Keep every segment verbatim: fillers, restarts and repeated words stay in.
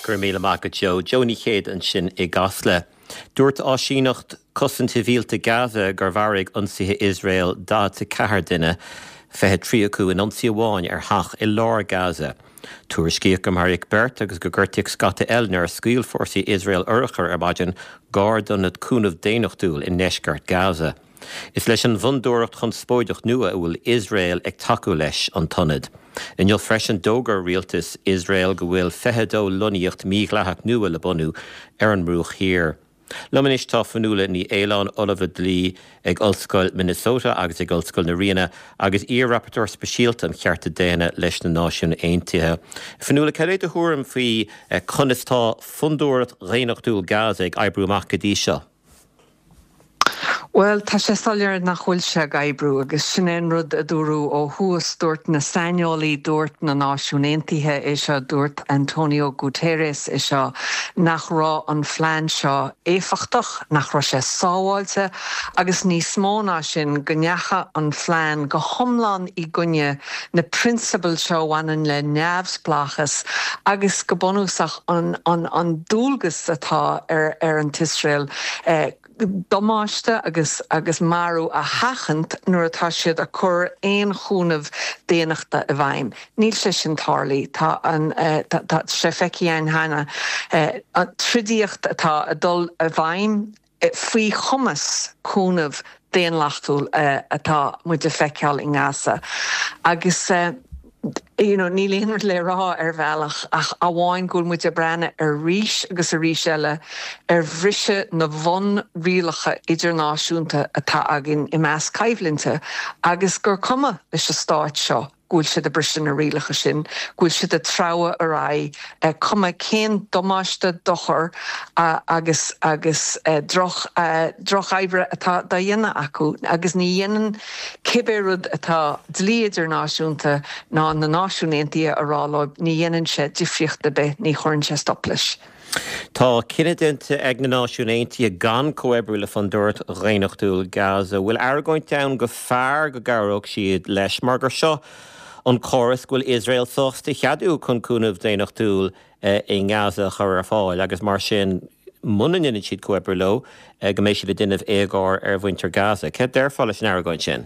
gur míle mágad Jo, Joni chéad an sin I gasle. Dúirt á sínacht cosanta bhíalta Gaza gur bharraigh ionsaithe Israel dá sa cehar duine fethe trí acu in ionsaí amháin ar thach I lár Gaza. Túair scíoch go mar ag beirt agus go gcuirteach scata eilne ar scaoil fórsaí Israel urachar ar maidin gár donad cúnamh déanachtúil in neisceart Gaza. Is leis an bhundúireacht chun spóideach nua a bhfuil Israel ag taú leis an tonad. In jo freisin dógar rialtas Israel go bhfuil fethedó loníocht míghleathach nua le bunú ar an mrúch hir. Lumanis tá fanúla ní Éileán Oliver Dlí ag Ulscoil Minnesota agus ag Ulscoil na Riana agus íar-rapporteur speisialta an chearta déine leis na náisiún aontaithe. Fanúla cead a thuaim faoi chunistá fundúirt réanachtúil Gaza ag oibriú amach go dtí seo. Well, tá sé soiléir nach bhfuil se gaibrú agus sin éon rud a dúrú ó thuas dúirt na sainiolaí dúirt na náisiún aontaithe is seo dúirt Antonio Guterres is seo nach rá an phlean seo éfachtach nach rá sé sábháilte agus níos mó ná sin go ndeacha an phlean go thomláin I gcuine na principal seo bhaineann le neamhsplachas agus go bunúsach an, an, an dúlgus atá ar, ar an Tisrael eh, domáiste agus agus marú a hachant nuair atá siad a chur éon chúnamh déanaachta a bhaim. Níl sé sin tarlaí tá an uh, tá, tá sé feiceáin hana uh, an trídíocht atá a dul a bhaim uh, faoi chumas chúnamh déanlachtúil uh, atá muid a feiceáil I Gaza. Agus uh, you know, ní léonar le rá ar bhealach ach a bháin gúil muid a brenne ar ríis agus a ríis eile ar bhrise na bhon rialacha idirnáisiúnta atá agin I meas caibhlinte agus gur cuma leis a stáit seo gúil siad a brisin na rialacha sin, gúil siad a trabha a rá uh, cuma cén domáiste dochar uh, agus agus uh, droch uh, droch aibre atá da dhéine acu agus ní dhéanaan cibéad atá dlí idirnáisiúnta ná na náisiún aontaithe a ráláib ní dhéanaan sé difriochta be ní churann sé stop leis. Tá cinedinte ag na náisiún aontaithe gan comhaibreú le fundúirt réanachtúil Gaza bhfuil airgóint ann go fearr go gabhróg siad leis mar gur seo an choras bhfuil Israel sosta cheadú chun cúnamh déanachtúil uh, in Gaza chur ar fáil agus mar sin munainn siad comhaibreú lo uh, go mééis siad a duineh éagáir ar bhaintear Gaza. Cé déir fáil leis an airgóint sin?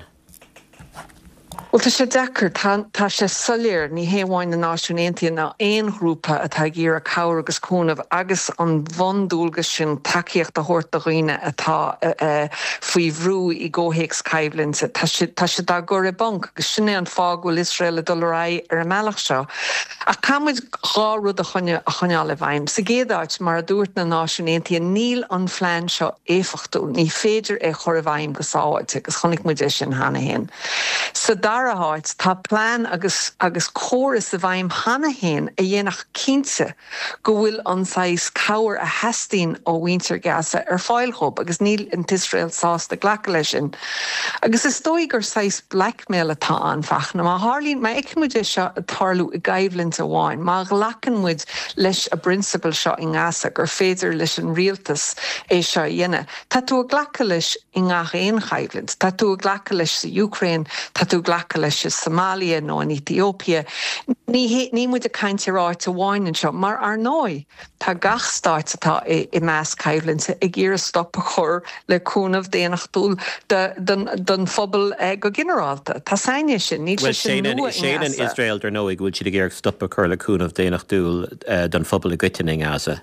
Well, tá sé dechar tá sé soiléir ní héamháin na náisiún aontaithe ná aon grúpa atá gíar a cabhar agus cúnamh agus an bhondúlgus sin takeíocht a thuirt a roioine atá uh, uh, faoi bhrú I ggóthaigh caibhlinte. Tá sé dá gur I banc agus sinné an fágúil Israel a dul rá ar a mealach seo. A camid gá rud a chunne a chuneáil le bhaim. Sa géadáit mar a dúirt na náisiún aontaithe níl an phlean seo éfachtú, ní féidir é chur a bhaim go sábháilte agus chonig muid é sin hana hen. So dar a háit tá plán agus agus chóras a bhaim hana hen a dhéanach cínte go bhfuil an sais cabhar a heastín ó bhaintear Gaza ar fáilthób agus níl in Tisrael sásta ghlaca lei sin. Agus is dóigh gur sais blackmail atá an fachna má hálín má icmuid é seo a tarlú I gaibhlint a bháin má ghlacan muid leis a principal seo in Gaza gur féidir leis an rialtas é seo dhéine. Tá tú a ghlaca leis I ngach éon gaibhlint, tá tú a ghlaca leis sa Ukraine, tá tú ghlaca leis Somalia nó in Ethiopia. Ní ní muid a cainte ráit a bháin an seo, mar ar nói tá gach stáit atá I, I meas caibhlinte ag gíar a stop a chur le cúnamh déanachtúil don phobal uh, go generalta. Tá saine sin ní sin nua in Gaza. Sé Israel dar nóig bhfuil siad a gíar stop a chur le cúnamh déanachtúil uh, don phobal a gcuitin in Gaza.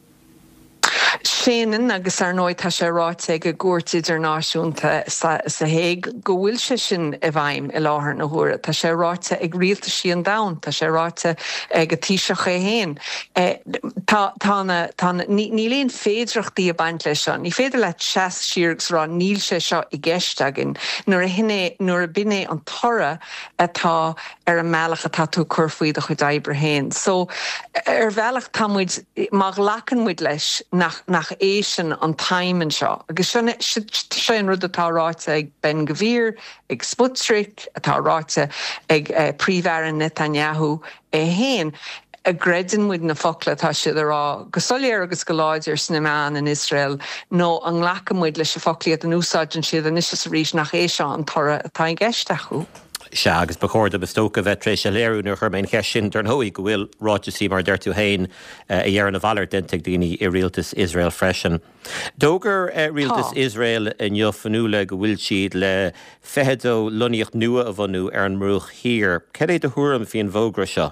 Séanan agus ar nóid tá sé ráit ag a gúirt idirnáisiúnta sa, sa héig go bhfuil sé sin a bhaim I láthair na huaire. Tá sé ráite ag rialta síon dam, tá sé ráite ag a tíiseach é héin. Eh, tá ní léon féidirachtaí a baint lei seo, ní féidir le seas siargus rá níl sé seo I gceist agin, nuair a hinné nuair a binné an tora atá ar a mealach atá tú cur faoi a chud oibre héin. So ar bhealach tá muid má ghlacan muid leis nach nach éisian an taimen seo. Agus sé an rud atá ráite ag Ben Gvir, ag Sputnik, atá ráite ag uh, príomhhearan Netanyahu é héin. A gredin muid na focla tá siad ará go soiléir agus go láidir sna meán in Israel nó an nghlacha muid leis a foclaíad an úsáidin siad an is rís nach é seo an tora atá i gceist acu. se agus becóda bestóca bheitrééis se léirú nar chuirmain chesin dar nóí go bhfuil ráidirtí mar deirtú hain a dhearan na bhalir denteach daoine i rialtas Israel freisin. Dógur rialtas Israel in jofanúla go bhfuil siad le fehedó luníocht nua a bhanú ar an mrúch hir. Cad é do thuaim hí an bhógra seo?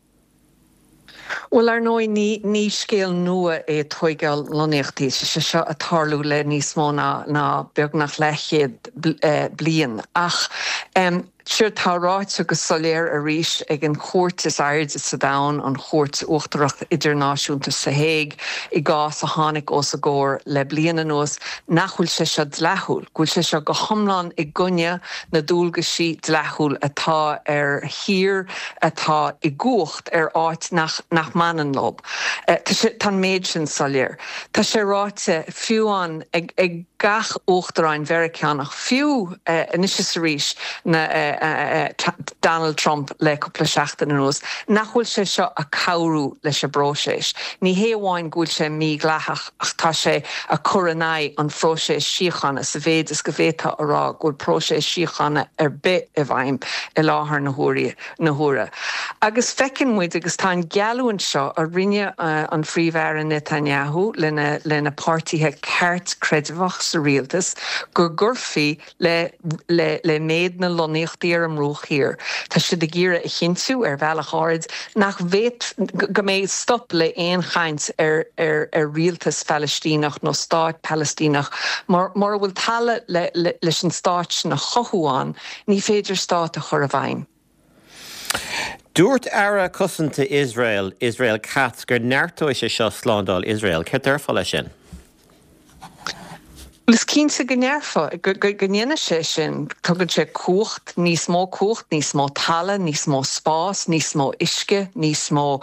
Well ar nói ní ní scéal nua é toigáil loníochtaí se seo a tarlú le níos mó na na beag nach leichéad blian ach um, Sure tá ráit agus soléir a ríis ag an chóirt is aird sa dain an chóirt uachtarach idirnáisiúnta sa Hague i gás a tháinig os a ggóir le bliana nuas nachhfuil se se dlethúil, gúil se se go thomláin i gcuine na dúlgasí dlethúil atá ar hir atá i gcuacht ar áit nach nach manan lob. Uh, tá sé tan méid sin soléir. Tá sé ráite fiúán ag ag gach uachtaráin vericiánach fiú uh, inis sa ríis na uh, Uh, uh, Donald Trump le cúpla seachtain nuas nachhfuil sé seo a cabhrú leis a bróiséis. Ní héamháin gúil sé mí gleachach ach tá sé a choranáid an phróiséis síochanna sa bhéad is go bhéta ará gúil próiséis síochanna ar bit a bhaim i láthair na húra na húra. Agus fecinn muid agus tá gealúin seo a rinne uh, an phríomhhear Netanyahu lena lena pártithe ceart creidimhach sa rialtas gur gurfií le le le méid na loníochtaí ar an mrúch hir. Tá si de gíre a chinú ar bhealach áid nach bhéit go méid stop le éon chaint ar ar ar rialtas Palestínach nó Stát Palestínach mar mar bhfuil talla le leis an Stát na chothúáin ní féidir Stát a chur a bhaim. Dúirt ara cosanta Israel, Israel Katz gur neartóid sé seo slándal Israel, ceir dearfa lei sin? Lis cínta go nearfa, go gnéine sé sin tugann sé cuacht, níos mó cuacht, níos mó talla, níos mó spás, níos mó isce, níos mó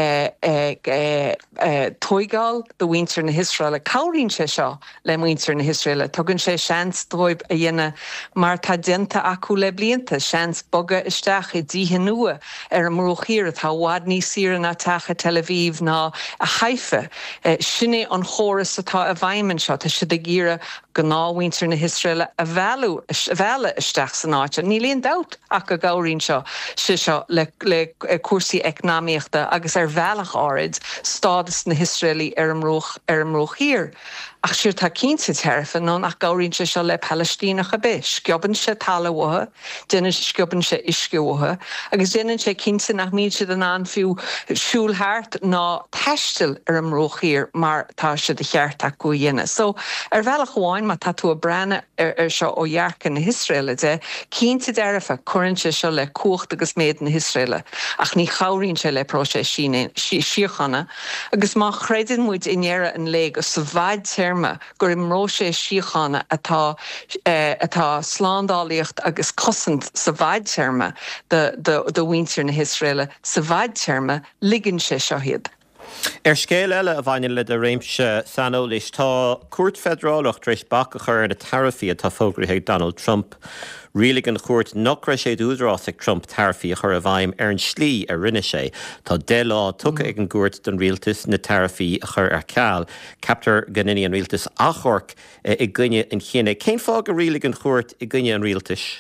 toigáil do bhaintear na Israel. Cabhríonn sé seo le muintear na Israel. Tugann sé seans dóibh a dhéine mar tá dénta acu le blianta, seans boga isteach i dtíthe nua ar an mrúch hir atá bhád níos síre na tacha Tel Aviv ná a Haifa. Sinné an chóras atá a bhaiminn seo, tá si de gíre go náhaintear na Israel a bhealú a bheala isteach san áite. Ní líon dat ach go gabhríonn seo si seo le le cuasaí eicnáíochta agus ar bhealach áid stádas na Israelí ar an mrúch ar an mrúch hir. Ach siúr tá cínta teirfa nó nach gabhríonn sé seo le Palestínach a bis. Sciobhann sé talmhatha, déanann sciobhann sé isciútha, agus déanann sé cínta nach míad siad an anfiú siúlthart ná teistil ar an mrúch hir mar tá siad a cheart acu dhéine. So ar bhealach amháin má tá tú a brenne ar ar seo ó dhearcan na Israile de, cínta deirfa cuireann sé seo le cuacht agus méid na Israile, ach ní chabhríonn sé le próiséis síochanna, agus má chreideann muid inéire an lé go sa bhaid téirme gur imróiséis síochanna atá atá slándálaíocht agus cosint sa bhaid téirme de bhaintear na Israile sa bhaid téirme ligann sé seo hiad. Ar scéal eile a bhaine le a réimse sanolais tá cuairt federálach rééis bac a chur na tarifaí atá fógraithe Donald Trump. Rialig an chóirt nach raibh sé údarás ag Trump tarifaí a chur a bhaim ar an slí a rinne sé. Tá dé lá tucha ag an gúirt don rialtas na tarifaí a chur ar ceall. Captar ganine an rialtas achorc i gcuine an chéine. Cén fág a rialig an chóirt i gcuine an rialtas?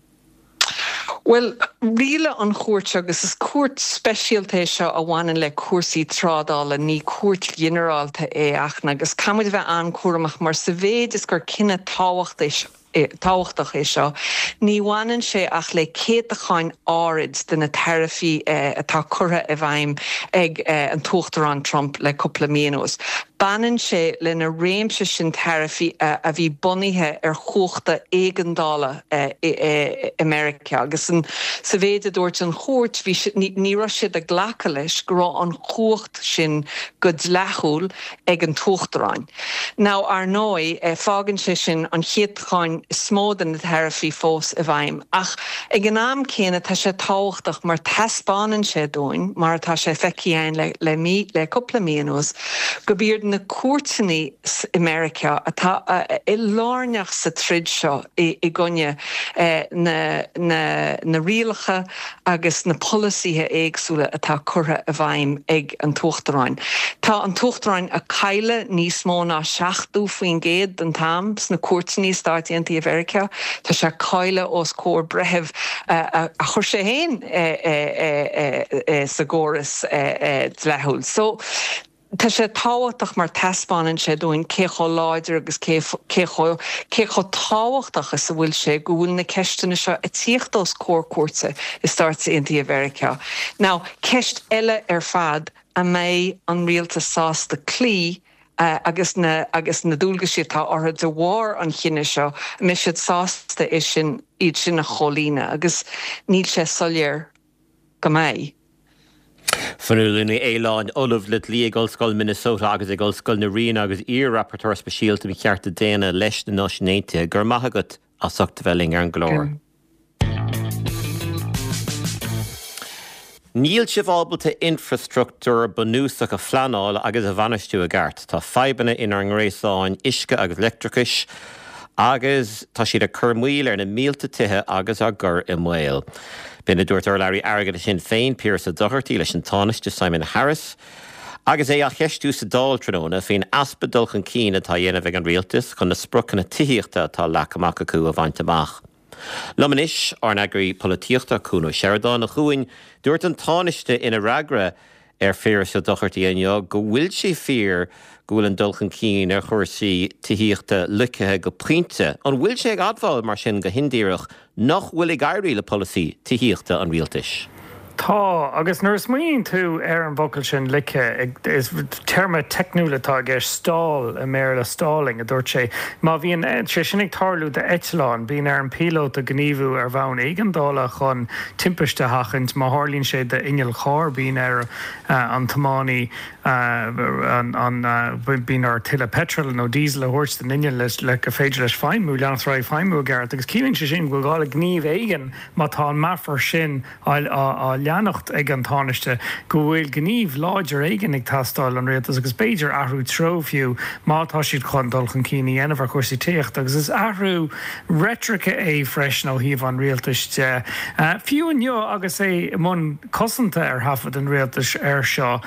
Well, riile an chóirt agus is cuairt speisialta seo a bhhainann le cuasaí trádála ní cuairt generálta é ach agus camid bheith an cuaramach mar sa bhéad is gur cinenne táhacht é táhachtach é seo. Ní bhhainann sé ach le céad a cháin árid de na tarifaí atá curtha a bhaim ag an tóchtarán Trump le cúpla mblianos. Banann sé le na réimse sin tarifaí a bhí bunaithe ar chóchta éigeandála America agus an sa bhéad dúirt an chóirt bhí ní raibh siad a ghlacha leis go raibh an chócht sin go dlethúil ag an tóchtarán. Ná ar nói fágann sé sin an chéad cháin smód an na tarifaí fós a bhaim ach ag an am céine tá sé táhachtach mar taspáanann sé dóin mar tá sé feiceáin le le mí le cúpla mblianos go bíod na cuairteannaí America atá i lárneach sa trid seo i gcuine na na na rialacha agus na policíthe éagsúla atá curtha a bhaim ag an tóchtarán. Tá an tóchtarán a caile níos mó ná seachtú faoin géad an tam na cuairteannaí stáitianta Inti America, tá sé caile os cór brehef a chur sé héin sa góras dlehúil. So, tá sé táhachtach mar taspáin sé dúin cécho láidir agus cécho táhachtach is bhfuil sé go bhfuil na ceistena seo a tíochtás cór-cuirte is start sa Inti America. Now, ceist eile ar fad a mé an rialta sás de clí Uh, agus na agus na dúlgaí tá ortha de bhar an chinine seo mi siad sásta is sin iad sin na cholína agus níl sé soléir go mé. Fanúlúna éileáin olamh le lí Gulscoil Minnesota agus i Gulscoil na Rion agus ír rapporteur speisialta mi chearta déana leis na náisiúnta gur maithagat a suchta bheling ar an glór. Níl si bhábalta infrastruchtúr banúsach a flanáil agus a bhainisteú a gceart. Tá feibanna inar an gréasáin isce agus electricais agus tá siad a curmhuiil ar na mílta tithe agus a gur i mhail. Bina dúirt ar Larry agad sin féin Pierce a dohartaí leis an tánaiste Simon Harris agus é a cheistú sa dál tróna féin aspa dulchan cín atá dhéanamh an rialtas chun na sprucanna tííochta tá lecamach acu a bhaint amach. Lomanis ar na gurí políochta cúna Sheridan a chuin dúirt an tánaiste ina ragra ar fear sa dochartaí aineo go bhfuil sé fear go bhfuil an dulchan cín ar chuirsaí tííochta lucathe go printe an bhfuil sé ag adbháil mar sin go hindíireach nach bhfuil ag éirí le policy tííochta an rialtais. Tá, agus nuair smaoíonn tú ar an bhocail sin lice is terma technúlatá gur stáil a méir le stáling a dúirt sé. Má bhíon sé sinnig tarlú de Eitleán, bíon ar an pílót a gníomhú ar bhain éigeandála chun timpiste hachant má tharlíonn sé de inneal chár bíon ar an tamánaí bíon ar tuile petrol nó dísel a thuirt den inneal leis le go féidir leis feimú leanana ráid feimú gceart, agus cíonn sé sin go gáil a gníomh éigen má tá an meafar sin á leannacht ag an tánaiste go bhfuil gníomh láidir éigen ag tastáil an réaltas agus beidir ahrú trófiú mátá siad chun dulchan cíní anamh chuirsaí tíocht agus is ahrú retricha é freis nó híomh an rialtaiste. Fiú anneo agus é mun cosanta ar hafad an rialtas ar seo.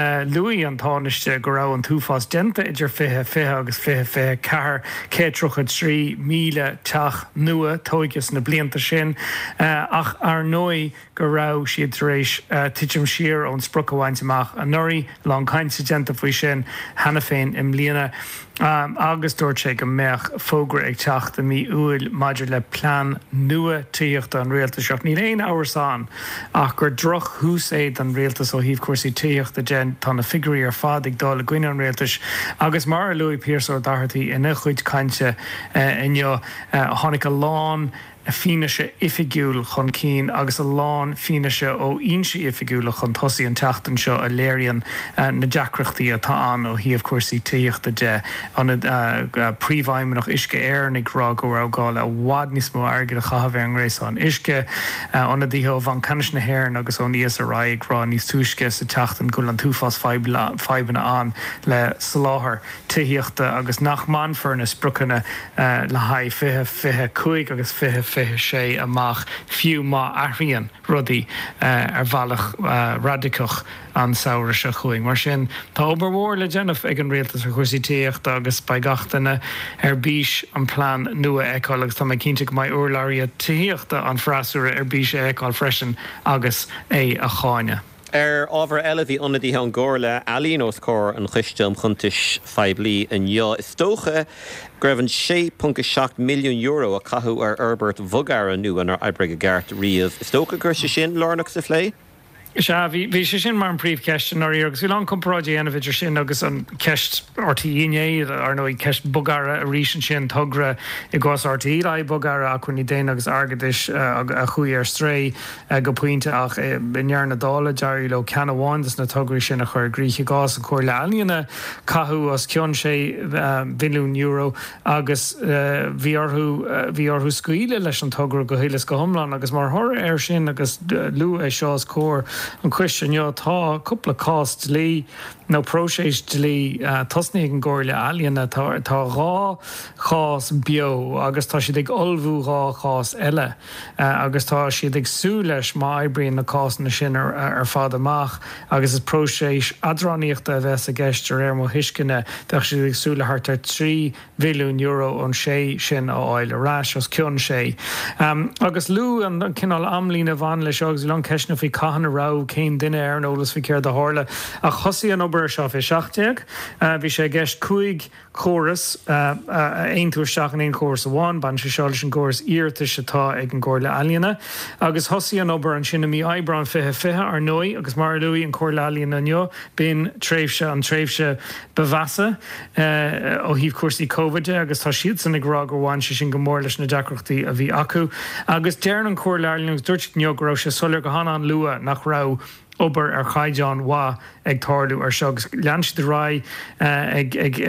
Luí an tánaiste go rá an túfás denta idir fithe fithe agus fithe fithe ceathar cé trochad trí míle teach nua tóigeas na blianta sin ach ar nói go rá siad rééis tiitim siar ón sprucahhaint amach a nuirí lá caiinte genta faoi sin hena féin im líana um, agus dúirt sé go meach fógra ag teachta mí uail maidir le plán nua tíochta an rialtaseach ní léon áhar ach gur droch hús éiad an rialtas ó híomh cuasaí tíochta gen tá na figurí ar fad ag dála gcuine an rialtas agus mar Louis Pierce ó darthaí ina chuid caiinte uh, inneo uh, tháinig a lán a fíneise ifigiúil chun cín agus a lán fíneise ó inse ifigiúla chun tosaí an teachtain seo a léiríonn uh, na deacreachtaí atá an ó híomh cuasaí tíochta de an uh, príomhhaimimeach isce airnig rá go rá gáil a bhád níos mó airgid a chahabh an gréasán isce anna dtítheh van canis na hhéireann agus ó níos a ráig rá níos túisce sa teachtain go an túfás feibanna an le sláthair tíochta agus nach manfar na sprucanna uh, le haid fithe fithe cuaig agus fithe fithe sé amach fiú má aithríonn rudaí uh, ar bhealach uh, radicach an saoire se chuing. Mar sin tá obair mhór le déanamh ag an rialtas a chuirsaí tíochta agus ba gatainna ar bís an plán nua eáil agus tá mé cinnte go mbeidh urlairí tíochta an freasúra ar bís eáil freisin agus é a cháine. Er ábhar eile bhí ionadaí an ggóir le Alín os cór an chuiste chuntais feidlí an jo. Is tócha greibhann sé punca seacht milliún euro a cathú ar Herbert Vogara nu an ar oibre go gceart riamh. Is tócha gur sé sin lárnach sa phlé? Se bhí sé sin mar an príomh ceistin ar agus bhí an compráidí ana bhidir sin agus an ceist ortaíine ar nó ceist bogara a rísan sin tugra i gás ortaí le bogara a chuní déine agus agadis a chuí ar stré go puinte ach bear na dála dearí le ceanháin na tugraí sin a chur gríe gás a chuir le aíonna cathú as ceann sé mhilún euro agus bhí orthú scuile leis an tugra go hélas go thomláin agus mar thora ar sin agus lu é seás cór an cuiiste neo tá cúpla cást lí nó próséis lí tosnaí an ggóir le ealaíonna tá rá chás bio agus tá siad ag olbhú rá chás eile agus tá siad ag sú leis má ebrion na cás na sin ar, ar fad amach agus is próséis adraníochta a bheits a gceist ar mo hiiscinne de siad ag sú le hartar trí mhilliún euro an sé sin á áil arás os cion sé. Um, agus lú an cinál amlína bhain leis agus long ceisna fao caihanna rá céim duine ar an ólas fi céir de hála a chosí an obair seo fé seachteag bhí sé gceist cuaig choras aon túair seach an aon choras amháin ban sé seáil an choras íirta setá ag an ggóir le ealaíonna agus hosí an obair an sinna mí ebrán fithe fithe ar nói agus mar luí an cóir le ealaíonna neo bíon tréimhse an tréimhse bevasa ó híh cuasaí COVID agus tá siad san agrá gur bháin sé sin go mór leis na deacrochtaí a bhí acu agus dearan an cóir le ealaíonna dúirt neográ sé solar go hána an lua nach rá obair ar chaidán wá ag tarlú ar segus leanse de rá ag ag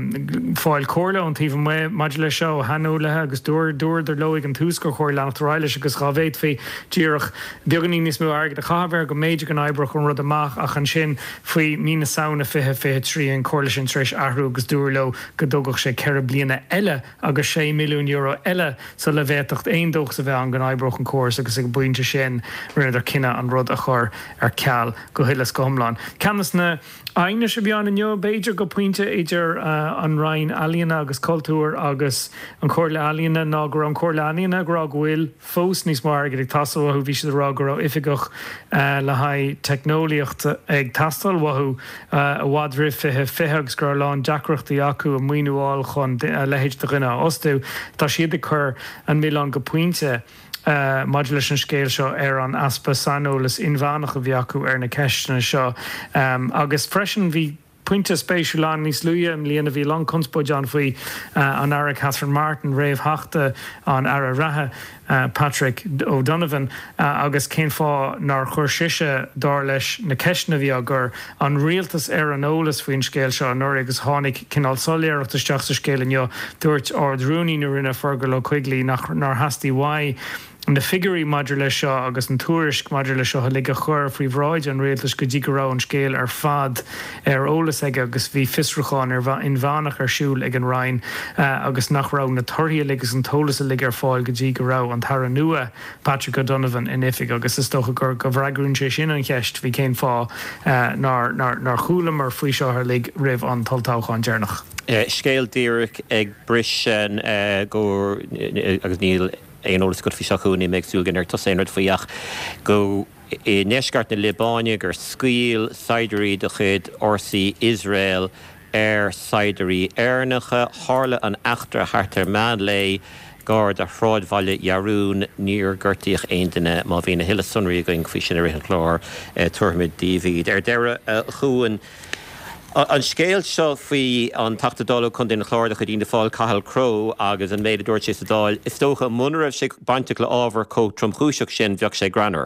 fáil cóirla an tíomh mu maid le seo hanú lethe agus dúir dúir ar loigh an túsco chóir leanach ráile agus chavéid fé díireach beganí níos mú aige de chahabhar go méidir an ebrach an rud amach ach an sin faoi mína saona fithe fé trí an cóirla sin trééis ahrú agus dúirló go dógach sé ceir bliana eile agus sé milliún euro eile sa le bhétacht aon dóch sa bheith an gan ebrach an córas agus ag buinte sin rinne ar cinenne an rud a chur ar ceall go hilas go homláin. Canas na aine se beán in neo Beiidir go puinte idir uh, an rain ealaíonna agus cultúr agus an cóir le ealaíonna ná gur an cóir le ealaíonna gur bhfuil fós níos mar ag tastal wathú bhí sé rá gur ifigach uh, le haid technoliacht ag tastal wathú uh, a bhád rih fithe fithegus gur lán deacrochtaí acu a muoinúáil chun uh, lehéid do rinne ostú tá siad a chur an mí go puinte Uh, Modulus an scéil seo ar an aspa sanolalas inmhánach a bhí acu ar na ceistena seo um, agus freisin bhí puinte spéisiúláán níos luúa am líana bhí long conspóid an faoi uh, an ara Catherine Martin réamh heachta an ara rathe uh, Patrick O'Donovan uh, agus cén fá nar chuir siise dá leis na ceisna bhí agur an rialtas ar an ólas faoin scéil seo an nuair agus tháinig cinál soléireachta isteach sa scéil inniu dúirt ardrúní nó rinne fergal ó chuiglaí nach nar hastíí wai an de figurí maidir le seo agus an túirisk maidir le seo ha lig a chur faoi bhráid an réaltas go dtí go rá an scéal ar fad ar ólas aige agus bhí fisrúcháin ar in bhánach ar siúil ag an rain uh, agus nach rá na torthaí ligus an tolas a lig ar fáil go dtí go rá an tar nua Patrick O'Donovan in ifig agus is stocha gur go bhreagrún sé sin an cheist bhí cén fá uh, nar, nar, nar chúlam ar faoi seo ar lig rih an taltácháin dearnach. Uh, scéal díreach ag brisin uh, gur uh, agus níl éon ólas go fi seachúnaí meid súgan ar toséanard faoach go i neisceart na Libáine gur scaoil saidirí do chud orsaí Israel ar saidirí airnacha hála an achtar hartar man lei gard a chráidbhaile Jarún níor gurtaíoch aon duine má bhí na hiile sunraí going fao sin ar an chlár tuairmid David ar deire chuan an scéal seo faoi an tatadála chun den chláirda chu dtína fáil Cathal Crowe agus an méad dúirt sé sa dáil is tócha munarabh sé bainte le ábhar có tromchúiseach sin bheadh sé granar.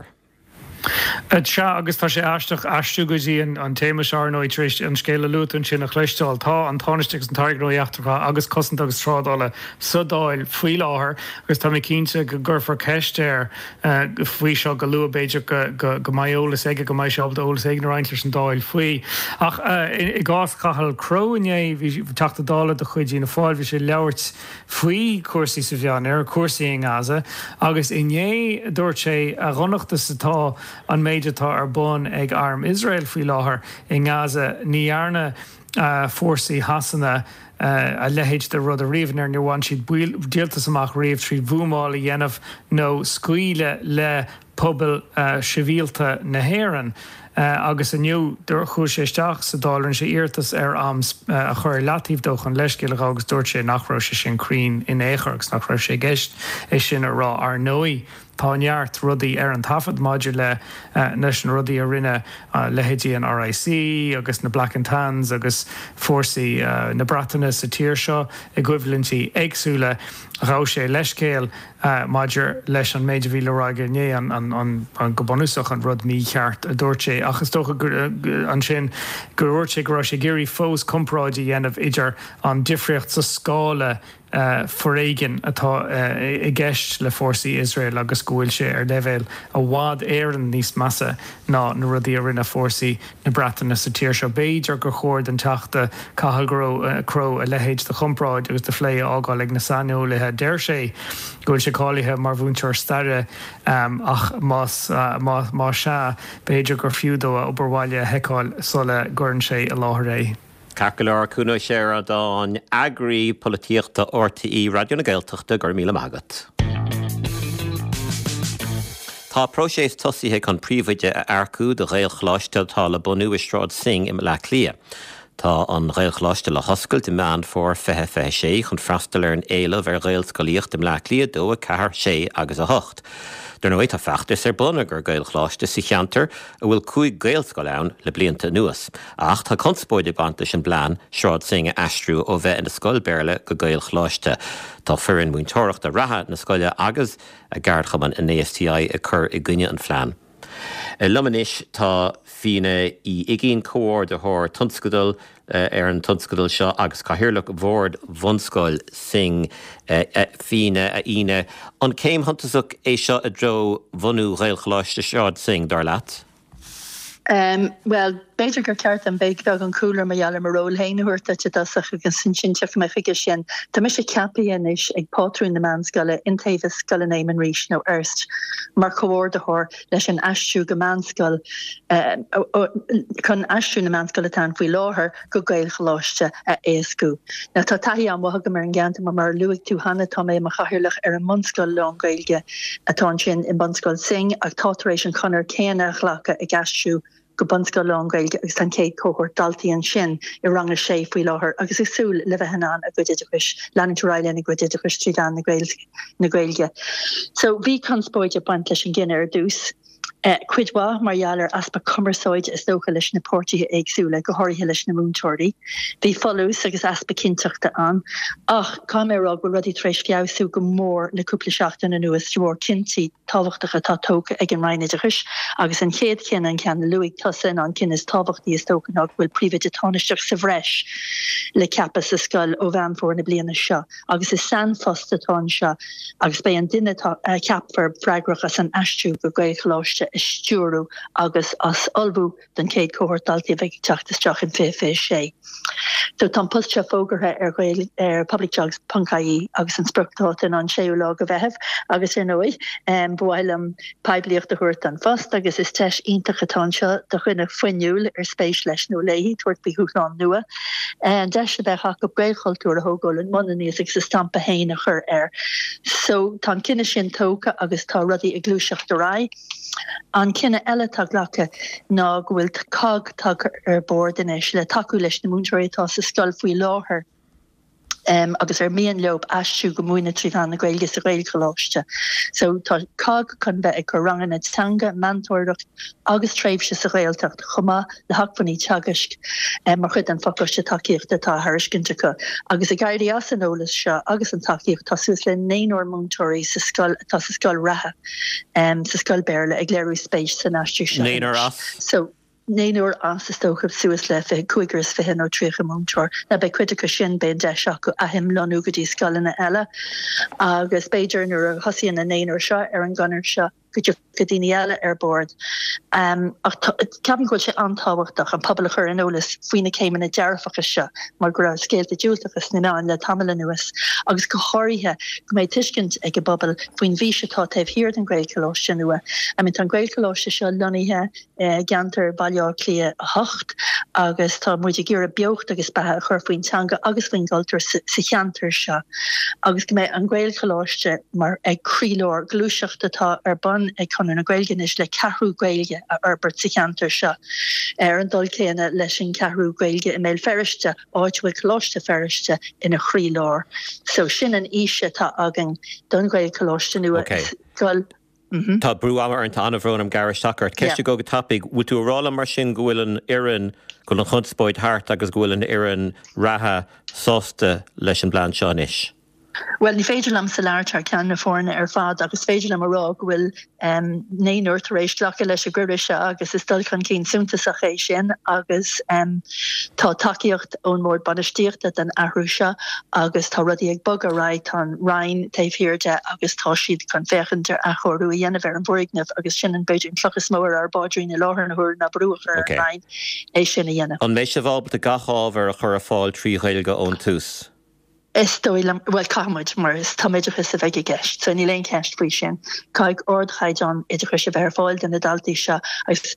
Et se agus tá sé eisteach eistú go dtí an téime searnóid tríéis an scéile luún sin nach chléisteáil tá an táisteach an taigróíachtarcha agus cosint agus trádála sudáil faoi láthair agus tá cínte go ggurfar ceistéir faoi seo go luú béidir go maiolalas aige go mai seáil ólas ag na reinintlir an dáil faoi ach i gás Cathal Crowe inné bhí teachtadála do chuidí na fáil bhí sé leabhart faoi cuasaí sa bhean ar cuasaí in Gaza agus inné dúirt sé a runachtas atá an méidetá ar bun ag arm Israel faoi láthair in Gaza níarna uh, fórsaí hasanna uh, a lehéid de rud a riomhan ar nuhain siad díaltas amach riomh trí bhúmála dhéanamh nó scuile le pobal uh, sivíalta na héireann. Uh, agus aniu dúir chúis séisteach sa dálann sé íirtas ar am uh, a chuir latíomhdóch an leiscéile agus dúirt sé nach raibh sé sin crín in écharagus nach raibh sé gceist é sin a rá ar nóí. Táneart rudaí ar an tafad maidir le uh, nes an rudaí a rinne uh, lehéidí an R I C agus na Black and Tans agus fórsaí uh, na bratainna sa tíir seo equivalentí agsúla rá sé leiscéal uh, maidir leis an méidir bhí leráige né an, an, an, an gobonúsach an rud mí cheart a dúirt sé agus tócha uh, an sin gurúirt sé go sé géirí fós compráidí dhéanamh idir an difriocht sa scála foréigen atá i gceist le fórsaí Israel agus gúil sé ar leibhéil a bhád éan níos massa ná na rudí a rinne fórsaí na bratainna sa tíir seo béidir gur chóir den teachta cathagro cro a lehéid de chumpráid agus de phlé ágáil ag na sanolalaithe deir sé gúil sé cálathe mar bhúnteir staire um, ach más uh, má, má se béidir gur fiúdó a oberháile heicáil sola gurn sé a láthir é. Cacalar cúna sé a dáin agraí políochta R T E Radio na Gaeltachta gur míle magat. Tá próséis tosaithe chun príomhaide a aircú do réalchláiste tá le bunú Istrád Singh im le Lia. Tá an réalchláiste le hoscailt i meán fór fethe fethe sé chun freastal ar an éileamh ar réalscoilíocht im le Lia dó a cethar sé agus a hocht. Dar nó éit a feachtas ar buna gur gailchláiste sa cheantar a bhfuil cúig gailscoil ann le blianta nuas. Ach tá conspóide bantais an bláán Sráid Singh astrú ó bheith in na scoil béirle go gailchláiste. Tá furin múntóireacht a ratha na scoile agus a gardchaman in A S T I a chur i gcuine an phlean. Lumanis tá fine i igén cóir de thóir tunscadal ar an tunscadal seo agus caithirlach bhórd bhunscoil Singh fine a ine. An céim hantasach é seo a dro bhunú réalchláiste Sráid Singh dar leat? Um, well, beidir gur ceart an beig bheag an coolar ma jaall mar ról héinúirt at dasach agus sin sin tef me fiige sin. Tá me sé capi inis ag pátrún na manscoile intaimh scoile néim an ríis nó erst mar chomór de thór leis an astrú go manscoil chun astrú na manscoile tan faoi láthair go gailchláiste a éascú. Na tá taí an bhatha go mar an gceanta mar luigh tú hanna tá mé mar chathirlach ar an munscoil leán gailge atá sin in bunscoil Singh ag tátaréis an chunar céanna chhlacha ag astrú go bunscoil leán gailge agus tan céad cóhort daltaí an sin i rang a sé faoi láthair agus is súil le bheith hanán a gcuididirchis leanúráile na gcuididirchis trídan na gailge. So bhí conspóide baint leis an gine ar dús. Uh, Cuidwa mar jaler aspa commerceoid is dócha leis na pórtithe éagsúla go háirithe leis na múntóirí. Bhí folús agus aspa cinteachta an. Ach, cámérá go rudí treis fiabhsú go mór le cúpla seachtain na nuas mór cinnti tábhachtacha tá tóca ag an raineidechis agus an chéad cin an cean luigh tosan an cin is tábhachtaí is tóca ná bhfuil príomhaide táisteach sa bhreis le ceapa sa scoil ó bhean fór na bliana seo. Agus is san fosta tá seo agus bé an duine uh, ceapfar freigrach as an astrú go gailchláiste is stúrú agus as olbú den céad cóhortaltí a bheith teachtasteach in fé fé sé. So tá postse fógarthe ar gail ar Public Jogs Puncaí agus an spruchtáin an séú lá go bheitheh agus ar nói um, bhil am pebliocht a thuirt an fast agus is teis ionintachatá seo do chuine foiiniúil ar spéis leis nó léhí tuairt bí thuúán nua. And de se bheith hacha breilchultúr a thógáil an mna níos ag sa stampa héin a chur air. So tá cinenne sin tóca agus tá rudí ag glúiseach do rá. An cinenne eile tá ghlacha ná go bhfuil cog tag ar bord inis le taú leis na múntóirí tá sa scoil faoi láthair. Um, agus ar mian lob asú go múna tríhan na gailge sa gailchláiste. So tá cog chun bheith ag go rangan na tanga, mantóireacht agus tréimhse sa gailteacht chuma le hacfaní teagaisc um, mar chud an focaiste takeíochta tá thuriscinnte go. Agus a gaiirí as an ólas seo agus an takeíocht tá suas le néonúir múntóirí sa scoil tá sa scoil ratha um, sa scoil béirle ag léirú spéis san astrú seo. Néonúir as? So Néúir as is tócha suas le fé cuiigras fé hin ó trícha múntóir na be cuiidecha sin be de seach go a him lonú go dtí scoilena eile agus Beiidir nuair a hosíon na néonúir seo ar an gunnar seo go daoine eile ar bord. Um, ach ceapan goil sé antáhachtach an poblachar an ólas faoine céimen na dearfacha seo mar gur scéalta dúiltachas na meán le tamala nuas agus go háirithe go méid tuiscint ag go bobbal faoin bhí setá taobh hir an gailchláiste nua. I mean an gailchláiste seo loníthe eh, geantar bailá clia a hocht agus tá muidir gur a beocht agus bethe chur faoin teanga agus faoin galtar sa cheantar seo. Agus go méid an gailchláiste mar ag crílór glúiseachta tá ar ban ag chun na gailgenis le ceathrú gailge a arbert sa cheantar seo. Ar an dul céanna leis an ceathrú gailge i méil ferrichte áidhfuil chláiste ferrichte ina chrílór. So sin an ise tá agan don gailchláiste nua gáil. Mm-hmm. Tá brú amar an tána bhrón am Garris Tucker. Ceiste go go tapig, bhfuil tú rála mar sin gohfuil an iran go an chunspóid thart agus gohfuil an iran ratha sásta leis an bláán seán is? Well, ni féidir am sa leirtar cean na fórna ar fad agus féidir am ará bhfuil um, néúir éis lecha leis a gcurise agus is dul chun cín súntaach é sin agus um, tá takeíocht ón mór banistíochta den ahrúise agus tá rudí ag bog a raid tá rain taobhhirirde agus tá siad chun fechantar a chorú i dhéanamh ar an bhrignamh agus sin an beidir chluchas mór ar bádrín i láthar na thuair na brúachar ar rain é sin a dhéanamh. An mééis se bhábal a gaábhar a chur a fáil trí réilge ón tús. Is dóil well camuid mar is táméidir is a bheith gist, so ní leon ceist faoi sin. Caig ord chaid an idir chuise bheith fáil den na daltaí se agus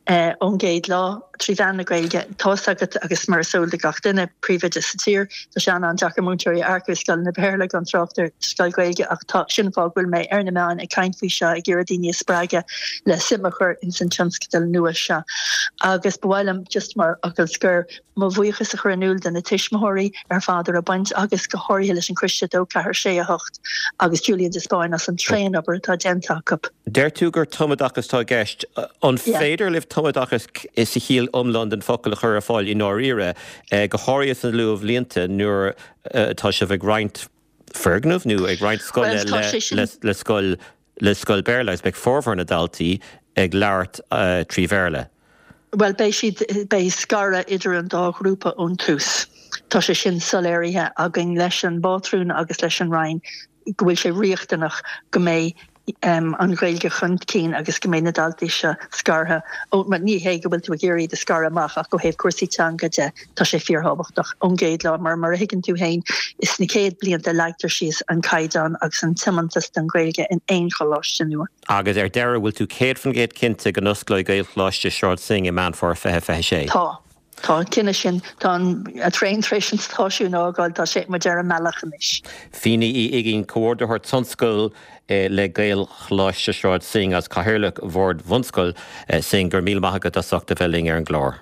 óngéad lá trí bhean na gailge tás agat agus mar sóil de gach duine príomide sa tír tá sean an Jackar Múntarí arcus gal na bhéirla an tráachtar scail gailge ach tá sin fág bhfuil mé ar na meán ag caint faoi se ag ggéir daoine sppraige le simachar in san tionscadal nua se. Agus bhhailm just mar acail scur má bhuichas a chuirnúil den na tiismothirí ar fáidir a baint agus go háirithe leis an Christe dó cethir sé a hocht agus Julian de Spáin as an tréin aber tá gentach. Déir tú gur tomadachas tá gceist an féidir libh tomadachas is i híal omland an focail a chur a fáil i nóíire go háirithe an luamh líonta nuair tá se bheith roint fergnamh nó ag roint scoil le scoil le scoil béirleis beag fórmhar na daltaí ag leart trí bhéirle. Well, bei siad bei scara idir an dá grúpa ón tús. Tá sé sin soléirithe agin leis an bátrún agus leis an rain gohfuil sé riochtanach go mé um, an ghailge chunt cín agus go mé na daltaí se scartha ó mar ní hé go bhfuil tú a géirí de scar amach ach go héh cuasaí teanga de tá sé fíorthábhachtach ongéad lá mar mar higann tú hain is na céad blianta leictar síos an caidan agus an timantas an ghailge in aon choláiste nua. Agus ar deire bhfuil tú céad fan géad cinnte go nusclaid gail chláiste seart sing i man for fethe fethe sé. Tá. Tá cinenne sin tá a train tréisians táisiú ágáil tá sé mar dear meachchanis. Fine í igin cóirdathir tonscoil le gail chláiste seart sing as caitheirlach bhórd bhunscoil sing gur míl maithagad a soachta bheling ar an glór.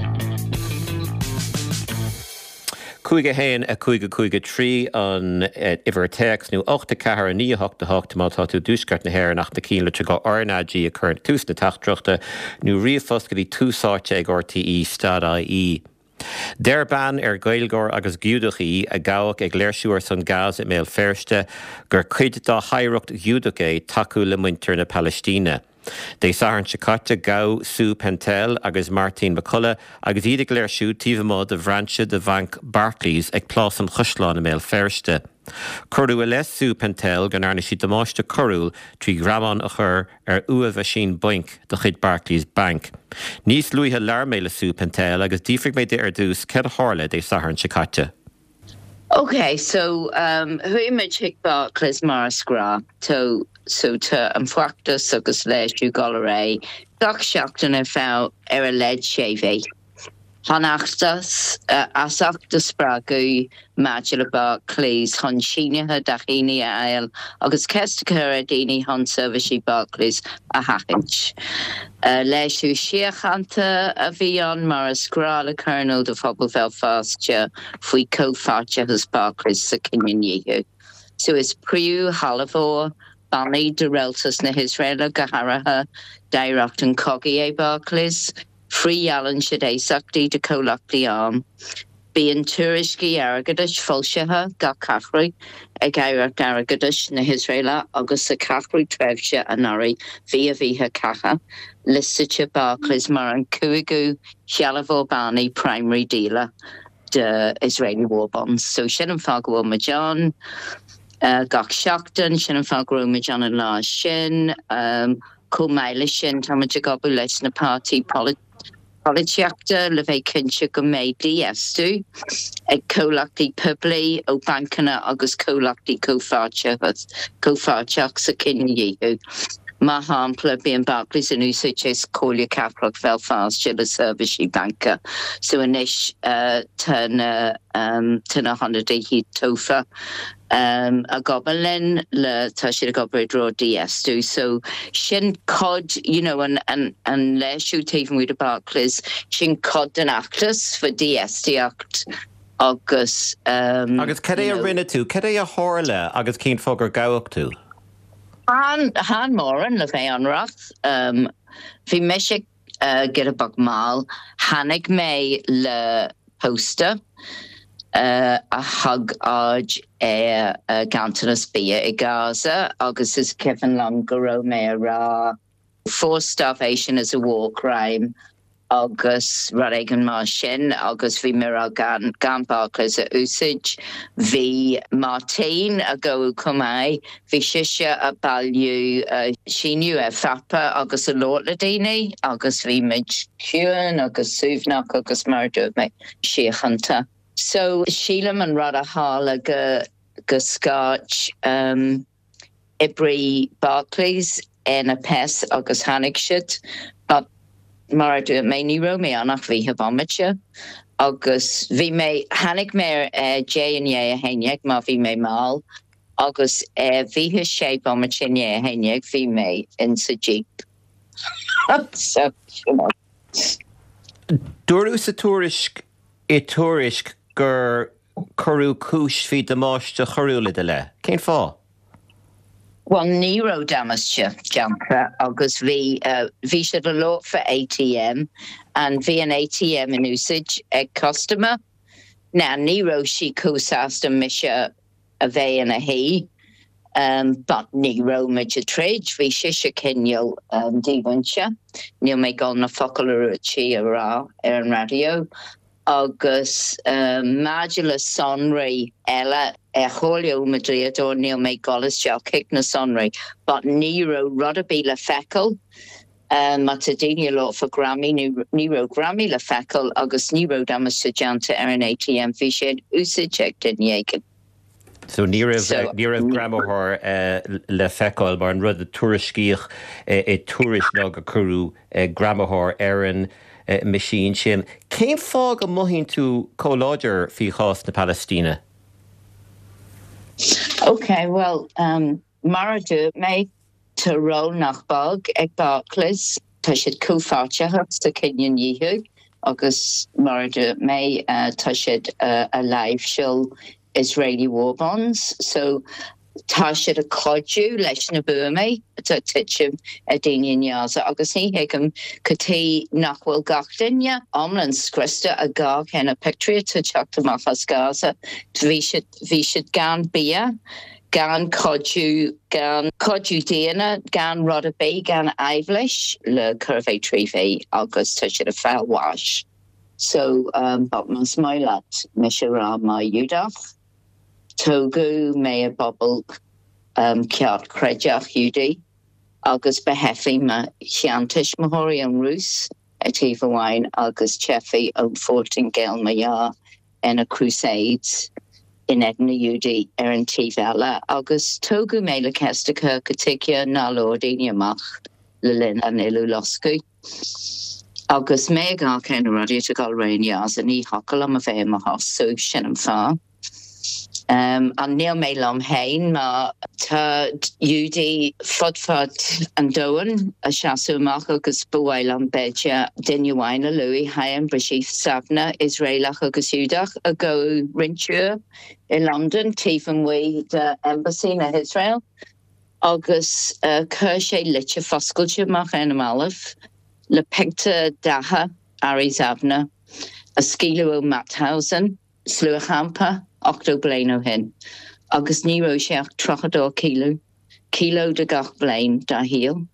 Cúige héin a cúige cúige trí an iver text nó ochta cehar a ní hochta hochta má tá tú dúsgart na héir nach na cíle te go arnádí a chuirn tús na tachtreachta nó riomhfoscaí túsáte ag R T E stada í. Déir ban ar gailgóir agus giúdachaí a gabhach ag léirsúir san gas i méil féirste gur chuid dá haireacht giúdach é taú le muintir na Palestíne. Dé saharn Chicata Gau Sue Pentel agus Martin McCullough agus iad léirsú tíomh de bhranse de Bank Barclays ag plásam chuisláán na méil féirste. Curú a les Sue Pentel gan airna si damáiste curúil trí gramán a chur ar uamh a sin boink do chud Barclays Bank. Níos luithe lear méile Sue Pentel agus dífrig méid ar dús cead hála dé saharn Chicata. Okay, so um, hui me chick Barclays mar scra to so to an fuachtas agus leis yw golaré gach seachtain ar fá ar a leid sévé. Hanachtas uh, asachtas spragu Magilla Barclays hon sínethe dachíine a ail agus cestachar a daoine hon servicey Barclays a hachint. Uh, leis yw siachanta a bhí an mar a scrála colonel de phobal fel fáste faoi co-fáte hus Barclays sa cinniu. So is priú halafó Banny de reltas na Israela gaharatha daireacht an cogi é Barclays Free Allen should a sakti de colacti arm. Be in Turishki Aragadish Fulshaha, Gakafri, a Gairak Aragadish, na Israela, August a Kafri Trevsha Anari, via Viha Kaha, Listicha Barclays Maran Kuigu, Shalavo Bani, primary dealer, the Israeli war bonds. So Shannon Fagwo Majan, uh, Gak Shakton, Shannon Fagwo Majan and La Shin, um, Kumaila Shin, Tamajagobu Lechna Party, Polit. Politiachta le bheith cinse go méid díastú ag cólachtaí publi ó bancana agus cólachtaí cófáteachas cófáteach sa cinniu. Má hámpla bíon Barclays in úsáid cóla caprach fel fás se le servicey banca. So inis uh, tyna um, tyna honada hí tofa. Um, a gobelin le tá si a gobar dro díastú. So sin cod, you know, an an an leisú taobh with the Barclays, sin cod an achtas for díastiacht agus um agus cad é a rinne tú, cad é a háirle agus cín fógur gabhach tú? Han han moran le bheith anracht. Um bhí meise uh, get a bag mal, hannig mé le poster. uh, a hug age e uh, gantanas bia i Gaza, agus is Kevin Longaro me ra forced starvation is a war crime. Agus Radigan Marshin, Agus V Mira Gan Gan Barclays at Usage, V Martin a go Kumai, V Shisha a Balu, she knew a Fappa, Agus a Lord Ladini, Agus V Midge Kuan, Agus Suvnak, Agus Murder me she Hunter. So Sheila and Rada Hala ga Scotch, um Ibri Barclays and a Pest, Agus Hanig shit, but Mar du mé ní ro mé annach bhí habámitse, agus bhí mé hanig mé J and a héineag má bhí mé máil, agus bhíthe sé bámitse a héineag bhí mé in sa jeep. So, you know. Dúirú sa túrisc i túrisc gur chorú cúis fí de máiste chorúla de le. Cén fá? Well, Nero damascha jumper, August V, uh, V should a lot for A T M, and V an A T M in usage a customer. Now, Nero she co-sast a misha a ve and a he, um, but Nero much a trade, V shisha kenyal, um, divancha, Neil make on a focular chi a ra, Aaron radio, August, um, Magula Sonry, Ella, Echolio Madrid or Neil make Golis Shell kick na Sonry, but Nero Rodabila Feckle, um, Matadini law for Grammy, Nero Grammy La Feckle, August Nero Damas Janta Aaron A T M Fished, Usaject in Yakin. So Nero so, Nero Grammar uh, Le Feckle, bar and rud the Turiscich, a tourist log a Kuru, Grammar Aaron. Uh, machine sin. Céim fág a mohin tú co-lodger fi chás na Palestina? Okay, well, um, Maradu me to roll nach bog ag Barclays, ta shid co-farcha hux to Kenyan Yehu, agus Maradu me uh, ta shid uh, a live show Israeli war bonds, so tá siad a codú leis na buame tá titim a daine neasa agus ní heagam catí nachhfuil gach duine amlan scrista a gach hen a picture to teachtamach as Gaza bhí siad bhí siad gan bia gan codú gan codú déana gan rud a bé gan aimhleis le curvé trívé agus tá siad a fell wash. So um but mas mailat me se ra mai Udach Togu me a bobble um ceart credeach Udi agus behefi ma chiantish mahori an Rus at Eva Wine agus Cheffy on Fortin Gael Maya en a Crusades in Edna Udi Erin Tivella agus Togu me la Kestica Katikia na Lordinia Mach Lilin and Ilu Losku agus me ga ken radio to Galranias and e hokalam of em a house so shenam far. Um, an Neil Mailom Hain ma ta Udi fodfod and Doan a shasu mach agus buwailam beja dinuaina Louis Hayan Brishif Savna Israelach agus Udach a go rinture in London Tiefan we the embassy na Israel agus uh, Kershay Litcha Fosculture mach animalif le Pecta Daha Ari Zavna a Skilo Mathausen Sluhampa Octo Blaino hen. Agus Nero Sheach Trochador Kilo. Kilo de Gach Blaine da heel.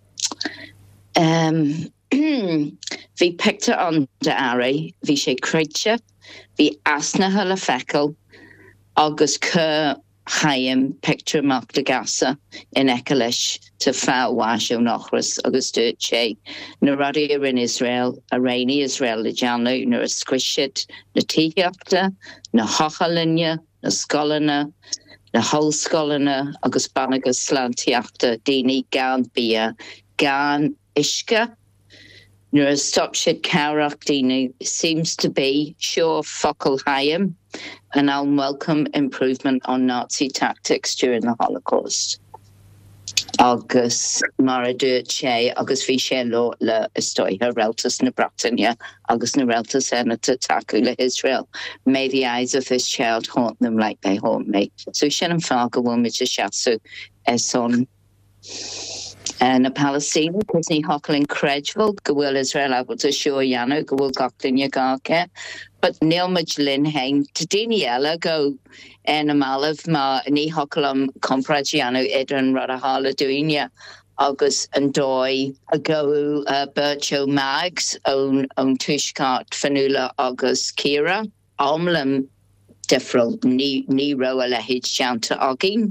Um Vi picta on de Ari, vi she creature, vi asna hala feckle, Agus Kerr Chaim picture mark de Gasa in Ekalish to foul wash o nochras Agus dirt che. Naradia in Israel, a rainy Israel le Janu, nor a squishit, na tihiakta, na hochalinya, na skolana, na whole skolana, Agus banagas slantiakta, dini gan bia, gan ishka, nor a stop shit karak dini seems to be sure focal hayim, an unwelcome improvement on Nazi tactics during the Holocaust. Agus Maradu che agus fi sé lo le istoi her reltas na Britannia agus na reltas senator taku le Israel. May the eyes of this child haunt them like they haunt me. So Shannon Fargo will me to shasu es on uh, na Palestine, cos ní hocail incredible go bhfuil Israel agad a seo dhéanamh go bhfuil gach duine gácha. But níl muid linn hain tá daoine eile go na malamh má ní hocail am compráid dhéanamh idir an rud a hála dúine agus an dói a go uh, Bircho Mags ón ón tuiscart fanúla agus Ciara. Amlam difriúil ní ní ro a lehéid seanta agin.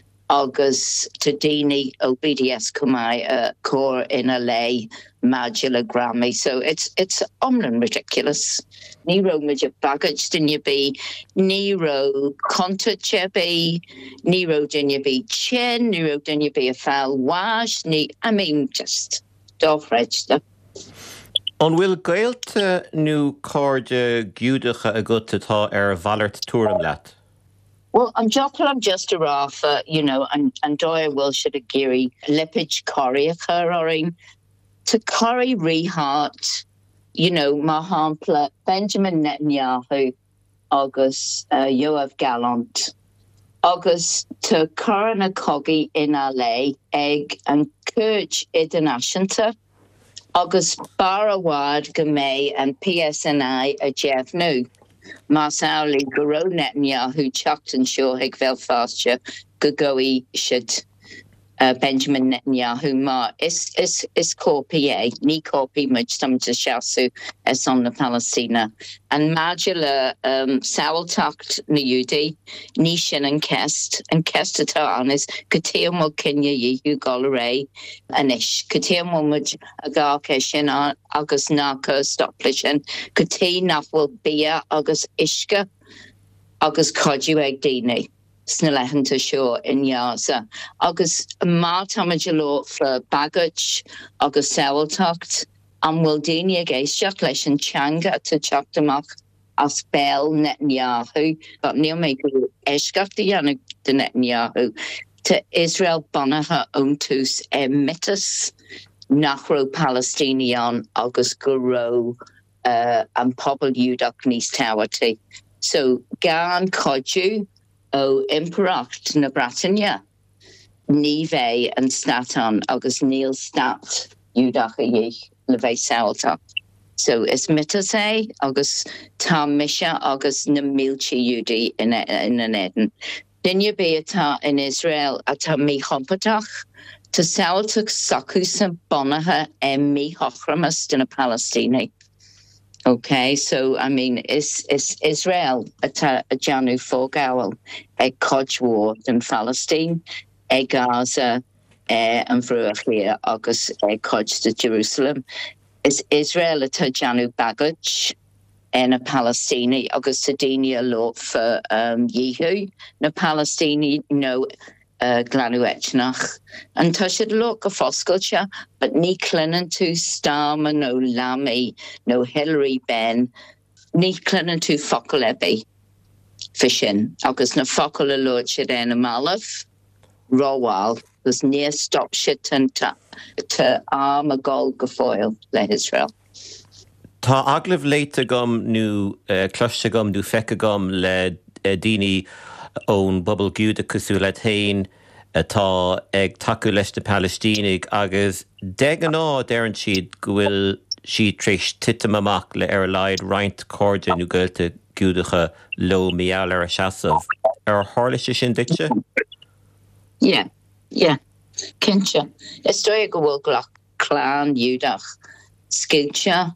Agus to daoine ó B D S cumai uh, cór ina lei Magula Grammy. So it's it's omlin ridiculous. Ní ro muid a baggage dinne bí, ní ro conta che bí, ní ro dinne bí chin, ní ro dinne bí a foul wash, ní, I mean, just dofreidste. An bhfuil gailte nó cóide giúdacha a gut atá ar bhallart túram leat? Well, I'm just I'm just a rafa, you know, and and Doyle will should a geary lipage curry occurring to curry rehart, you know, Mahampla Benjamin Netanyahu, August uh, Yoav Gallant, August to Corona Coggy in L A, egg and Kurch International, August Barawad Gamay and P S N I a Jeff New. Marsauli Goro Netanyahu chucked and sure hig Belfastshire Gugoi should uh, Benjamin Netanyahu ma is is is copy a ni copy much some to shasu as on the Palestina and Magula um Sawaltucked Niyudi Nishan and Kest and Kestata is Katiamo Kenya Yehu Golare Anish Katiamo much Agarkeshin August Narco Stoplishan Kati Nafwal Bia August Ishka August Kodu Egdini Snillehan to shore in Yaza. August Martamajalo for baggage, August Sawaltucked, and Wildenia Gaishak Leshan Changa to Chaktamach as Bell Netanyahu, but Neomaker Eshkat the Yannick the Netanyahu to Israel Bonaha Untus Emitus, Nachro Palestinian, August Guru, uh, and Pobble Udak Nis Towerty. So Gan Koju. O Imperacht na Bratagne, Nive and Staton, August Neil Stat, Udacha Yich, Leve Sawalta. So it's Mitase, August Tam Misha, August Namilchi Udi in in an Eden. Then you be a ta in Israel at a mi hompatach to Sawaltuk Sakusa Bonaha and mi hochramas in a Palestine. Okay, so I mean, is is Israel a Janu Fogawel, a Kodge War in Palestine, a Gaza, and Fruachia, August, a Kodge to Jerusalem? Is Israel a Janu baggage in a Palestine, August Sadinia law for um, Yehu, no Palestine, no uh, Glanu Etchnach, and Tushid look a Fosculture, but ni Clennan to Starmer, no Lammy, no Hillary Ben, ni Clennan to Focklebi, Fishin, August na Fockle a Lord Shiden a Malaf, Rowal, was near stop shit and to, to arm a gold gafoil, le Israel. Tá aglah léite gom nó cloiste gom nó feice gom le daoine ón bubble giúda cosú le tain atá ag taú leis na Palestínig agus de an á d'éann siad go bhfuil siad tríos titim amach le ar leid roinnt cóide nó gailte giúdacha lo míal ar a seasamh. Ar tharlaiste sin dite? Yeah, yeah. Kinse. Is dóigh go bhfuil glach clán giúdach scúte.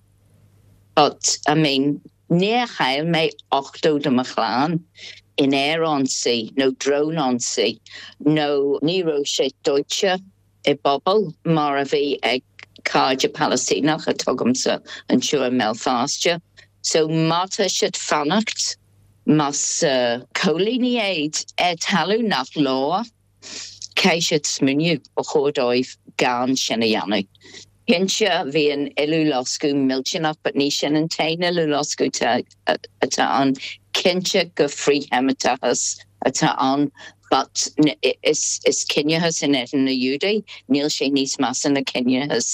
But, I mean, near hail me ochto de maclan in air on sea, no drone on sea, no Nero shit Deutsche, a bubble, Maravi, a Kaja Palestina, a Togumsa, and sure Melfastia. So Marta shit fanacht, mas uh, colini aid, et halu nach law, Kaishat smunu, or hordoiv, gan shenayanu. Kinsha vi an ilulosku milchinach, but nishan and tain ilulosku ta on kinsha go free hematahas ta on, but is is Kenya has in it in the Yudi, Neil Shanees Mass in the Kenya has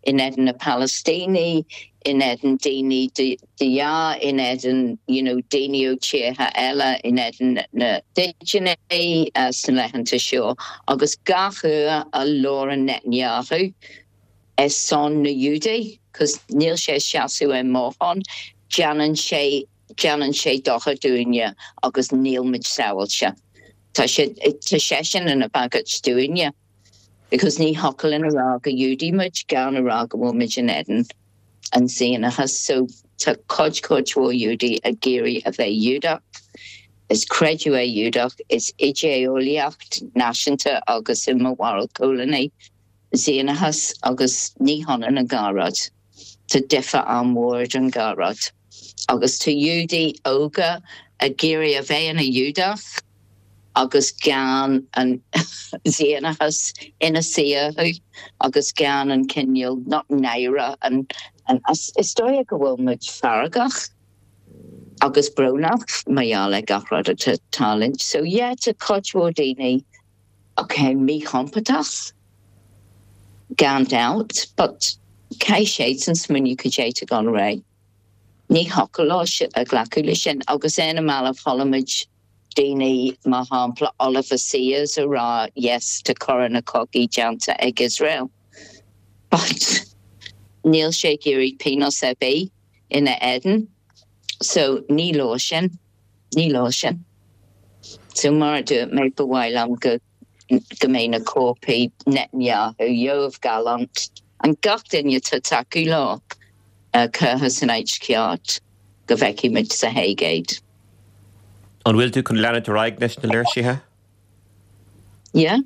in Eden a Palestini, in Eden Dini Dia, in Eden, you know, Dini O'Cheha Ella, in Eden na Digine, as Lehan to show, August Gahu a Laura Netanyahu, as son na Yudi, because Neil She Shasu and Mohon, Jan and Shay, Jan and Shay Doha doing ya, August Neil Mitchsawelsha. Tasha Tashin and a baggage doing ya. Because ni hockle in a raga Yudi much gown a raga woman in Eden. And seeing a has so to codge codge war Yudi a geary of a Yudak. Is credue a Yudak, is Ije Oliacht, Nashanta, August in Mawar colony. Seeing a has August Nihon and a garrod. To differ on word and garrod. August to Yudi Oga, a geary of a and a Yudak. August gan and Ziana has in a seer August gan and Kenyal, not Naira and and as historia go much Faragach. August Bronach, Mayala Gachrada to talent. So yeah, to Cochwardini, okay, me competach. Ganned out, but Kai Shades and Smun Ukajata gone ray. Ni Hockalosh a glaculishin, August animal of Holomage. Dini Mahampla Oliver Sears are yes to Coronacogi Janta Egg Israel. But Neil Shakiri Pino Sebi in the Eden. So ni lotion, ni lotion. So Mardu Maple while I'm good Gamena Corpi, Netanyahu, Yo of Gallant, and got in your Tataku law, Kerhus and H Kiart, Gaveki Mitsa Haygate. And will do kun lana to raig national lershiha? Yeah.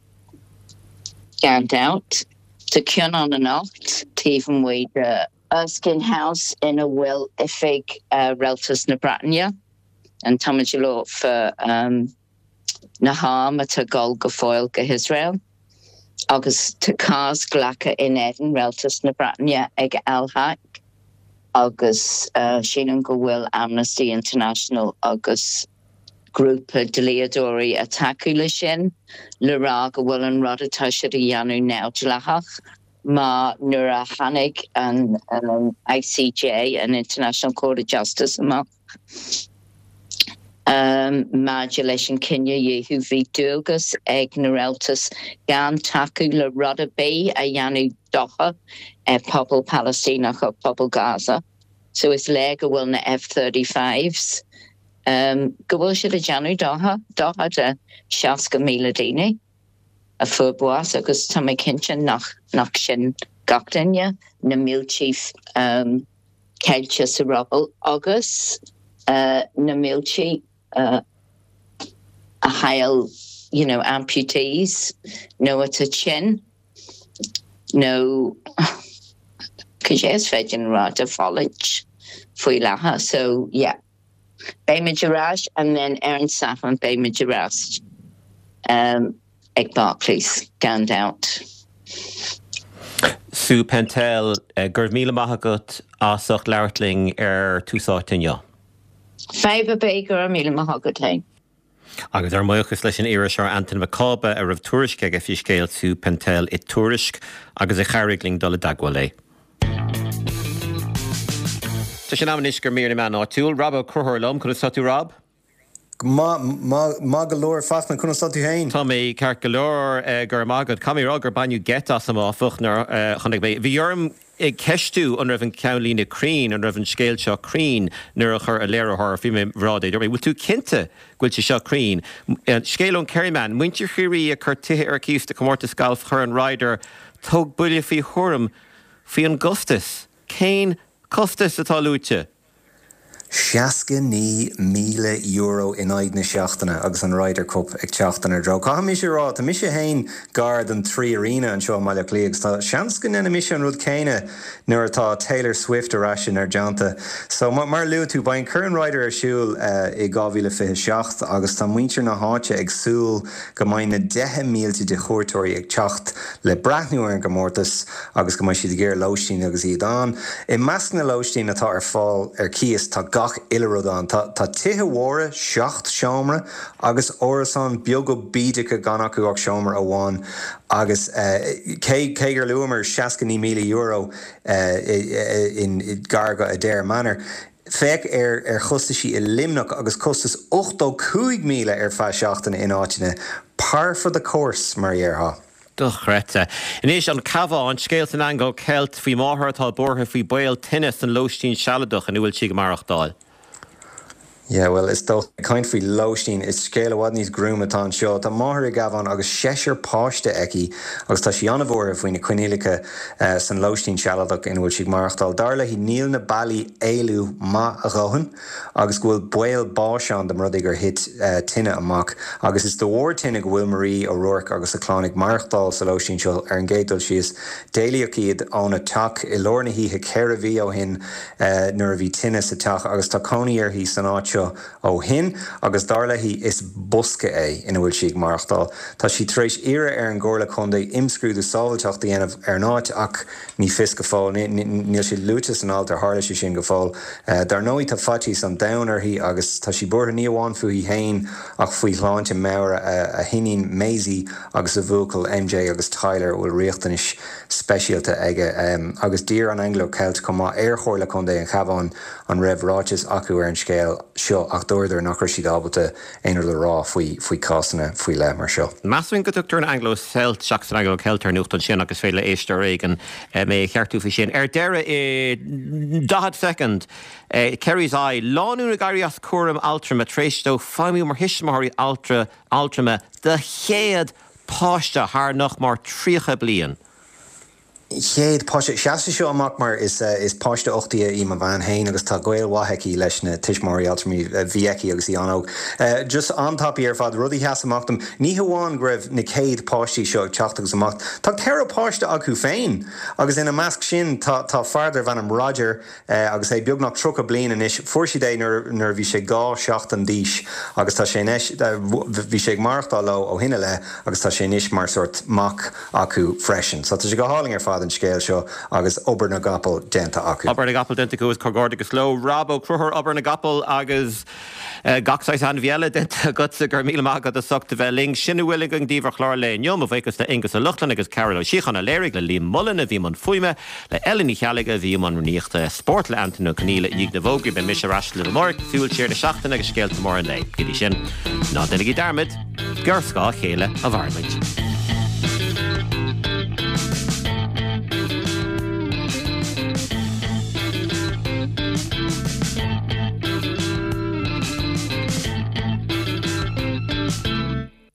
Gant out. To Kyon on and out. To even with the Erskine House in a will ifig uh, Reltus na Bratanya. And Tamajilo for um Naham at a Golga foil ga Israel. August to Cars Glaka in Eden, Reltus na Bratanya, Eg Alhak. August uh Shinan Will Amnesty International August Group Deliadori Atakulishin, Laraga Will and Rodatasha Yanu now Jalahach, Ma Nura Hanig and um, I C J and International Court of Justice among um Modulation Kenya Yehu V Dulgus, Egg Nereltus, Gan Taku La Roda B, Ayanu Doha, a Pobble Palestina, Pobble Gaza. So it's Lega will na F thirty-fives. Um, Gawil should a Janu Doha, Doha to Shaska Miladini, a Furbois, because Tommy Kinchin, Nakshin Gokdenya, Namil Chief, um, Kelcha Sarabal, August, uh, Namil Chief, uh, a Heil, you know, amputees, no at a chin, no, Kajes Fejin Rata Foliage, Fuilaha, so yeah. Bayma Jarash and then Aaron Saff and Bayma Jarash. Um, Egg Barclays, ganned out. Sue Pentel, uh, Gurmila Mahagut, Asach Lartling, Er Tusatinja. Five Baker, Mila Mahagut. Agus ar mochas leis an Irish ar Anton Macabre a rah tuirisk ag a fiscéil Sue Pentel i tuirisk agus a charigling dul a dagwale. Tá sin am isgur mír na man áitiúil, Rob ó Curthir lom, chun statú Rob? Ma ma galore fast man kunna statú hain. Tá mé ceart galore gur mágad camí rá gur banniu get as am áfach nar chunig bé. Bhí orm ag ceistú an raibh an ceanlína crín, an raibh an scéil seo crín nuair a chur a léir thar fi mé rádaid. Bhfuil tú cinnte gúil se seo crín. Scéilón Kerryman, muintir chirí a chur tithe ar císta comórta scalf chur an rider tug buile fi thuram fi an gustas. Céin costas atá lúte. Seaca ní míle euro in aid na seachtainna agus an Ryder Cup ag teachtainna dro. Cá mi sé rá, tá mi sé hain gard an trí arena an seo maiile léags. Tá seanscan in a mi sé an rud céine nuair atá Taylor Swift ar asin ar deanta. So mar liú tú bain current Ryder ar siúil uh, i gáhíle fiche seacht agus tá muintir na háte ag súil go main na deich mílte de chóirtóirí ag teacht le brathnú ar an gomórtas agus go main si de géir lóistín agus iad an. I meas na lóistín atá ar fáil ar cías tá gach ilerodán. Tá tithe mhóra seacht seomra agus orasán beag go bídecha gan acu ach seomra a bháin agus cé gur luamar seascaní míle euro in garga a déir manner. Feic ar ar chustaí i limnach agus costas ochtó cúig míle ar feadh seachtainna in áiteanna par for the course mar dheartha. Duchreite. Inis an cabháin scéalt an angó ceilt faoi máthairtá bortha faoi bail tinnis an lóistín sealadach an bhfuil si go marachtáil. Yeah, well, it's doch kind fri loistín is scéile bhd níos grúmatá seo. Tá máthir a gabhán agus séisiir páiste eici agus tá sí anmhór faoine cuinéalacha uh, san loistín sealadach in bhfuil si marachtáil. Darla hí níl na bailí éilú má a gcóhan agus bhfuil buil báiseán de rud gur hit uh, tinine amach. Agus is do mhór tinine go bhfuil Marie O'Rourke agus a chlánig marachtáil sa loistín seo ar an gédal si is déalaach iad ána teach i lorna hí he ceir a bhí ó hin uh, nuair a bhí tinine sa teach agus tá coníar hí san áit ó hin agus darla hí is busca é ina bhfuil siag marachtáil. Tá sí tréis ire ar an ggóla chunda imscrúdú sábhailteach dhéanamh ar náit ach ní fis go fáil, níl si lútas an altar hála si sin go fáil. Dar nóí tá fatí san downar hí agus tá sí bortha ní amháin faoi hain ach faoi chláinte mera a hinín Maisie agus a bhúcail M J agus Tyler bhfuil riochtanis speisialta aige agus dír an Anglo-Celt comá ar chóirla chunda an chabhán an raibh ráitis acu ar an scéal seo ach dúirdar nach si dábalta éonar le rá faoi faoi cásanna faoi le mar seo. Maswin go dúchtúir an Anglo-Celt seach san Anglo-Celt ar nucht an sin agus féile éiste réigen mé cheartú fi sin. Ar deire i dahad second Kerry's eye láúna gairías cuam altrama tréistó faimú mar hisismóirí altra altrama de chéad páiste th nach mar trícha blian. Chéad páiste seasta seo amach mar is uh, is páiste ochtaí í ma bhain hain agus tá gail watheicí leis na tuismóirí altramí bhíeici agus í anóg. Uh, just antapí ar fad rudí heas amachtam, ní hamháin greibh na céad páistí seo teachtagus amach. Tá ceir páiste acu féin agus ina measc sin tá fardar bhanam Roger uh, agus é beagnach trocha blian inis fuair dé nar bhí sé gá seachtain díis agus tá sé bhí sé marachtáil ó ó hinine le agus tá sé níos mar sort mach acu freisin. So tá sé go háling ar fad an scéil seo agus obair na gapal denta acu. Obair na gapal denta go is cogorda agus ló Rabo cruthir obair na gapal agus gachsáis an bhéile denta gutsa gur míle mágad a suchta bheling sinna bhfuil an díomhar chlár le neom a bhéchas le ingus a luchtlan agus Carol Síchan a léirigh le Liam Mullen a bhí man fuime le Eleni Chealaga bhí man runíochta sport le Antonio Cníle díag na bhógaí be mis a rasle le mór fiúil sér na seachtain agus scéalta mór an le. Gidí sin ná denigí darmid, gur scá chéile a bharmaid.